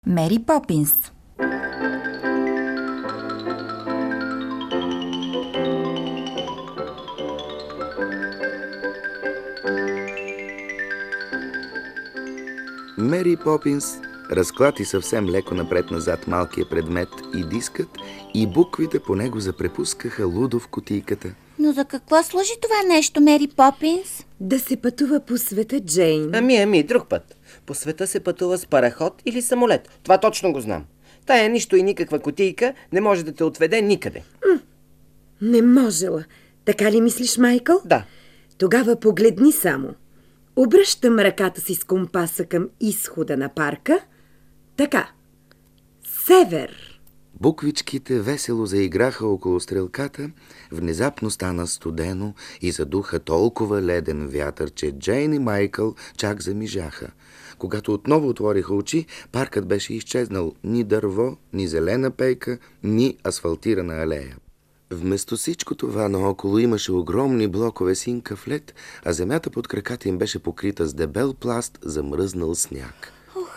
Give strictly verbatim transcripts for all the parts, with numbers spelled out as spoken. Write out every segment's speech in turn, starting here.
Мери Попинс. Мери Попинс разклати съвсем леко напред-назад малкия предмет и дискът, и буквите по него запрепускаха лудо в кутийката. Но за какво служи това нещо, Мери Попинс? Да се пътува по света, Джейн. Ами, ами, друг път. По света се пътува с параход или самолет. Това точно го знам. Тая нищо и никаква кутийка не може да те отведе никъде. М, не можела. Така ли мислиш, Майкъл? Да. Тогава погледни само. Обръщам ръката си с компаса към изхода на парка. Така. Север. Буквичките весело заиграха около стрелката, внезапно стана студено и задуха толкова леден вятър, че Джейн и Майкъл чак замижаха. Когато отново отвориха очи, паркът беше изчезнал. Ни дърво, ни зелена пейка, ни асфалтирана алея. Вместо всичко това наоколо имаше огромни блокове синкав лед, а земята под краката им беше покрита с дебел пласт замръзнал сняг. Ох,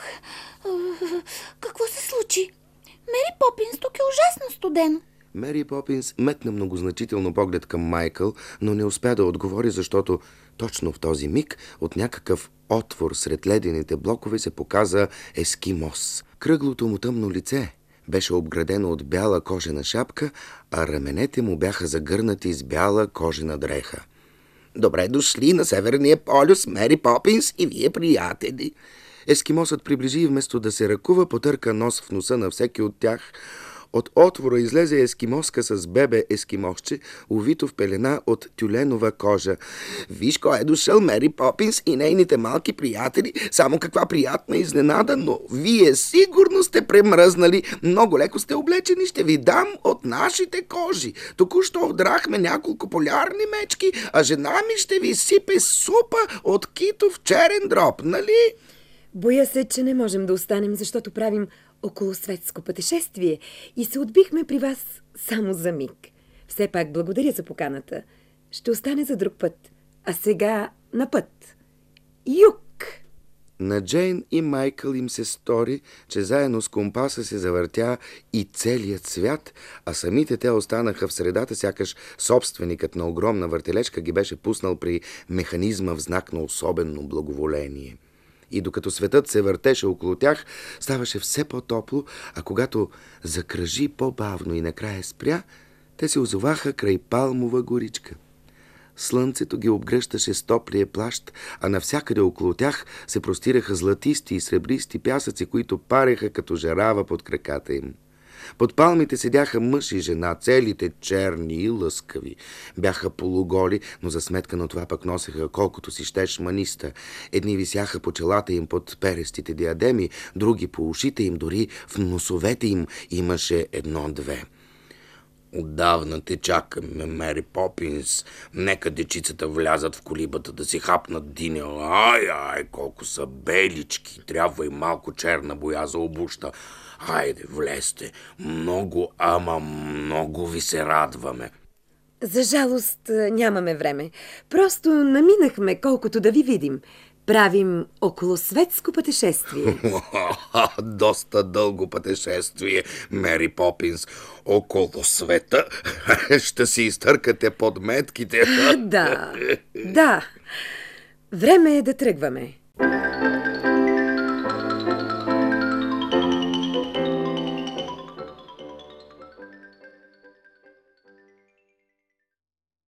какво се случи? Мери Попинс, тук е ужасно студено. Мери Попинс метна многозначително поглед към Майкъл, но не успя да отговори, защото точно в този миг от някакъв отвор сред ледените блокове се показа ескимос. Кръглото му тъмно лице беше обградено от бяла кожена шапка, а раменете му бяха загърнати с бяла кожена дреха. Добре дошли на Северния полюс, Мери Попинс и вие, приятели. Ескимосът приближи и вместо да се ръкува, потърка нос в носа на всеки от тях. От отвора излезе ескимоска с бебе ескимосче, увито в пелена от тюленова кожа. Виж кой е дошъл, Мери Попинс и нейните малки приятели. Само каква приятна изненада, но вие сигурно сте премръзнали. Много леко сте облечени, ще ви дам от нашите кожи. Току-що удрахме няколко полярни мечки, а жена ми ще ви сипе супа от китов черен дроб, нали? Боя се, че не можем да останем, защото правим околосветско пътешествие и се отбихме при вас само за миг. Все пак благодаря за поканата. Ще остане за друг път. А сега на път. Юг! На Джейн и Майкъл им се стори, че заедно с компаса се завъртя и целият свят, а самите те останаха в средата, сякаш собственикът на огромна въртележка ги беше пуснал при механизма в знак на особено благоволение. И докато светът се въртеше около тях, ставаше все по-топло, а когато закръжи по-бавно и накрая спря, те се озоваха край палмова горичка. Слънцето ги обгръщаше с топлия плащ, а навсякъде около тях се простираха златисти и сребристи пясъци, които пареха като жарава под краката им. Под палмите седяха мъж и жена, целите черни и лъскави. Бяха полуголи, но за сметка на това пък носеха колкото си щеш маниста. Едни висяха по челата им под перестите диадеми, други по ушите им, дори в носовете им имаше едно-две. Отдавна те чакаме, Мери Попинс. Нека дечицата влязат в колибата да си хапнат диня. Ай, ай, колко са белички. Трябва и малко черна боя за обуща. Хайде, влезте. Много, ама много ви се радваме. За жалост нямаме време. Просто наминахме колкото да ви видим. Правим околосветско пътешествие. Доста дълго пътешествие, Мери Попинс. Около света ще си изтъркате подметките. Да, да. Време е да тръгваме.